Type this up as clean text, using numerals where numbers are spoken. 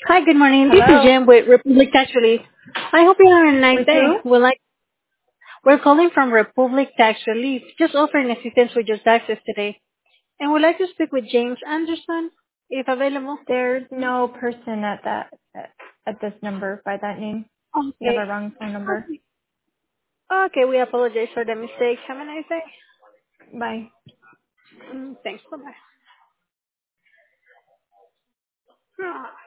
Hi, good morning. This is Hello? Jem with Republic Tax Relief. I hope you have a nice With day. who? We're calling from Republic Tax Relief, just offering assistance with your taxes today. And we'd like to speak with James Anderson, if available. There's no person at this number by that name. You have Okay. a wrong phone number. Okay, Okay, we apologize for the mistake. Have a nice day. Bye. Thanks. Bye-bye.